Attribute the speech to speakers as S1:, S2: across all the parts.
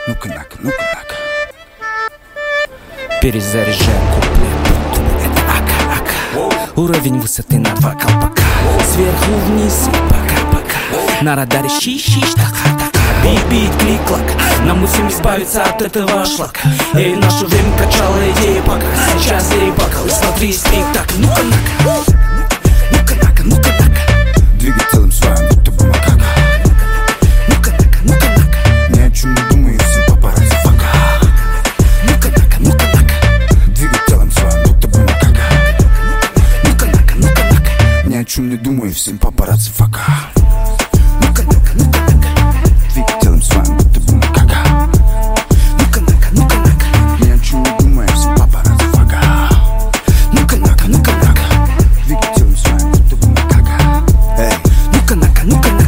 S1: Ну-ка.
S2: Перезаряжаем куплет, это ака-ака. Уровень высоты на 2 колпака. Сверху вниз и пока-пока. На радаре щи-щищ, така-така. Бит-бит, клик-клак. Нам musим избавиться от этого шлака. Эй, наше время качало идеи пока. Сейчас я и бакал, и смотри, спик-так. Ну-ка-нака.
S1: Двигай телом своим, будто бы макака.
S2: Ну-ка-нака.
S1: Ни о чем не думай, и всем папарацци фака.
S2: Ну-ка-нака.
S1: Двигай телом своим, будто бы макака.
S2: Ну-ка-нака.
S1: Ни о чем не думай, и всем папарацци фака.
S2: Ну-ка-нака.
S1: Двигай телом своим, будто бы макака.
S2: Ну-ка-нака.
S1: Ни о чем не думай, и всем папарацци фака.
S2: Ну-ка-нака.
S1: Двигай телом своим, будто бы макака. Эй,
S2: Ну-ка-нака.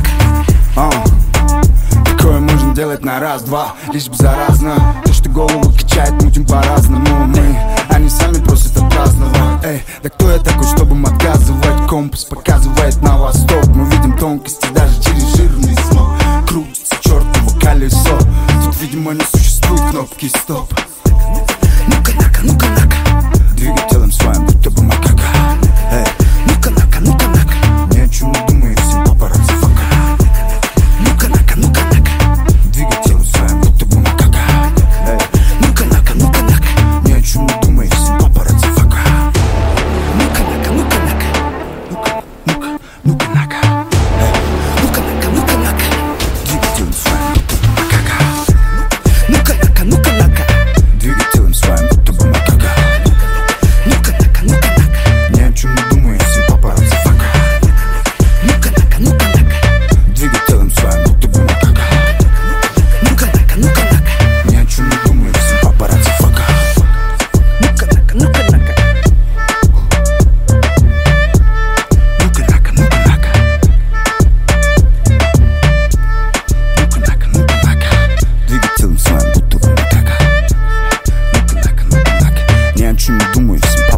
S1: такое можно делать на раз-два, лишь бы заразно. То, что голову качает, мутим по-разному. Мы, они сами просят отпраздновать. Эй, да кто я такой, чтобы им отказывать? Компас показывает на восток. Мы видим тонкости даже через жирный смог. Крутится чертово колесо. Тут, видимо, не существует кнопки стоп.
S2: Ну-ка-нака.
S1: Двигай телом своим, будто бы макака. Эй,
S2: Ну-ка-нака.
S1: ни о чем не думай, всем папарацци фака.
S2: Ну-ка-нака.
S1: Двигай телом своим, будто бы макака. Эй,
S2: Ну-ка-нака.
S1: ни о чем не думай, всем папарацци фака.
S2: Ну-ка-нака.
S1: Ну-ка.
S2: Ну-ка-нака.
S1: Двигай телом своим, будто бы макака.
S2: Ну-ка-нака.
S1: Двигай телом своим, будто бы макака.
S2: Ну-ка-нака.
S1: Ни о чем не думай, всем папарацци фака.
S2: Ну-ка-нака.
S1: Двигай телом своим, будто бы макака.
S2: Ну-ка-нака.
S1: Ни о чем не думай, всем папарацци фака.
S2: Ну-ка-нака.
S1: Ну-ка-нака. Двигай телом своим, будто бы макака. Ну-ка. Ни о чем не думай, всем